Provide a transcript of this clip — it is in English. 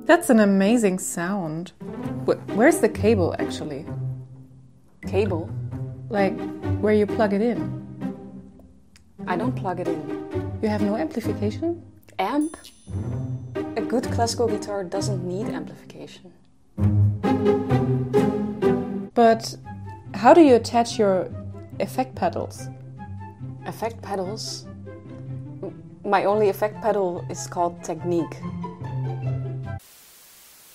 That's an amazing sound. Where's the cable actually? Cable? Like, where you plug it in? I don't plug it in. You have no amplification? Amp? A good classical guitar doesn't need amplification. But how do you attach your effect pedals? Effect pedals? My only effect pedal is called Technique.